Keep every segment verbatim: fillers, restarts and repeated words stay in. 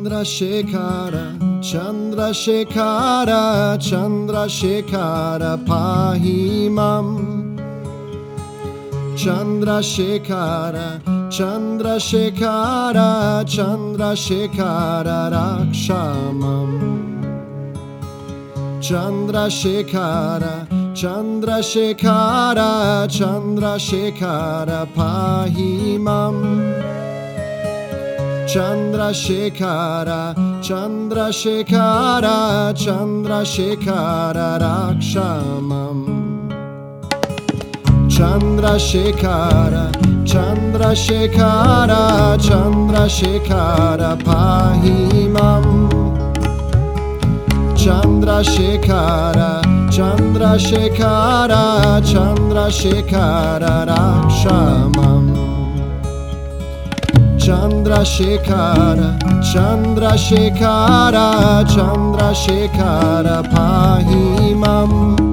Chandrasekhara, Chandrasekhara, Chandrasekhara, pahi mam. Chandrasekhara, Chandrasekhara, Chandrasekhara, rakshamam. Chandrasekhara, Chandrasekhara, Chandrasekhara, pahi mam. Chandrasekhara, Chandrasekhara, Chandrasekhara, rakshamam. Chandrasekhara, Chandrasekhara, Chandrasekhara, pahi mam. Chandrasekhara, Chandrasekhara, Chandrasekhara, rakshamam. Chandrasekhara, Chandrasekhara, Chandrasekhara, pahi mam.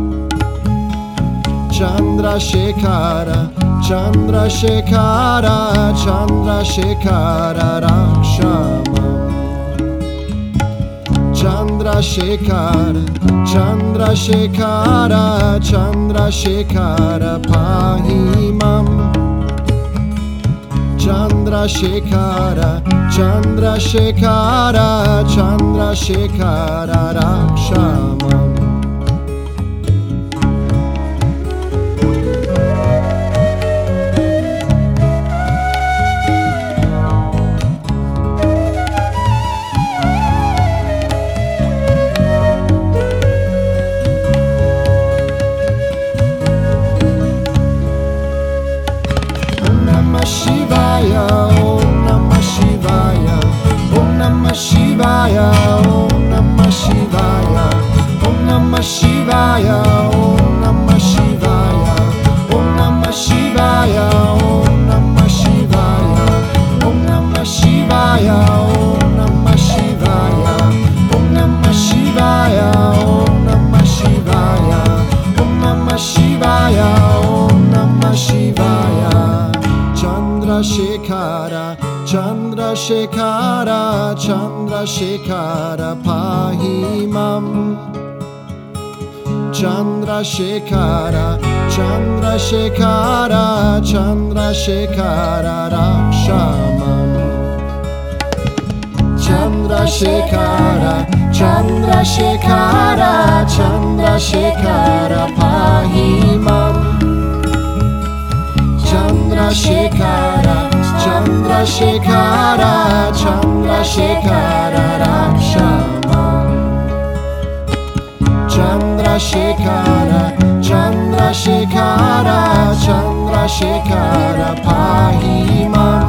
Chandrasekhara, Chandrasekhara, Chandrasekhara, rakshamam. Chandrasekhara, Chandrasekhara, Chandrasekhara, pahi mam. Chandrasekhara, Chandrasekhara, Chandrasekhara, rakshamam. Shivaya, Om Namah Shivaya, Om Namah Shivaya, Om Namah Shivaya, Om Namah Shivaya, Om Namah Shivaya, Om Namah Shivaya, Om Namah Shivaya, Om Namah Shivaya, Om Namah Shivaya, Om Namah Shivaya, Om Namah Shivaya, Om Namah Shivaya, Om Namah Shivaya. Chandrasekhara, Chandrasekhara, Chandrasekhara, pahi mam. Chandrasekhara, Chandrasekhara, Chandrasekhara, rakshamam. Chandrasekhara, Chandrasekhara, Chandrasekhara, pahi mam. Chandrasekhara, Chandrasekhara, Chandrasekhara, rakshamam. Chandrasekhara, Chandrasekhara, Chandrasekhara, pahi mam.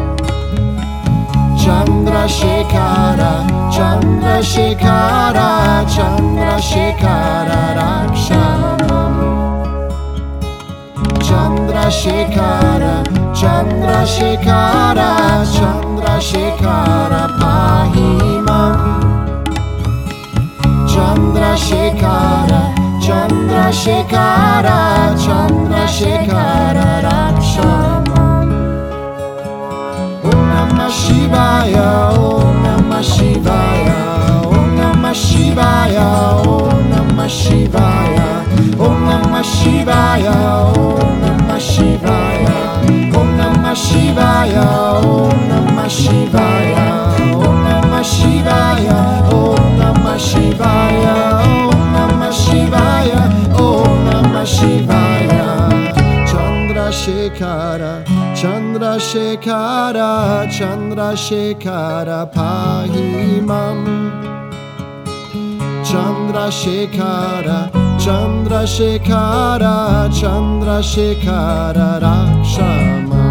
Chandrasekhara, Chandrasekhara, Chandrasekhara, rakshamam. Chandrasekhara, Chandrasekhara, Chandrasekhara, pahi mam. Chandrasekhara, Chandrasekhara, Chandrasekhara, rakshamam. Om Namah Shivaya, Om Namah Shivaya, Om Namah Shivaya, Om Namah Shivaya, Om Namah Shivaya, Om Namah Shivaya, Om Namah Shivaya, Om Namah Shivaya, Om Namah Shivaya, Om Namah Shivaya, Om Namah Shivaya, Om Namah Shivaya. Chandrasekhara, Chandrasekhara, Chandrasekhara, pahi mam. Chandrasekhara, Chandrasekhara, Chandrasekhara, rakshamam.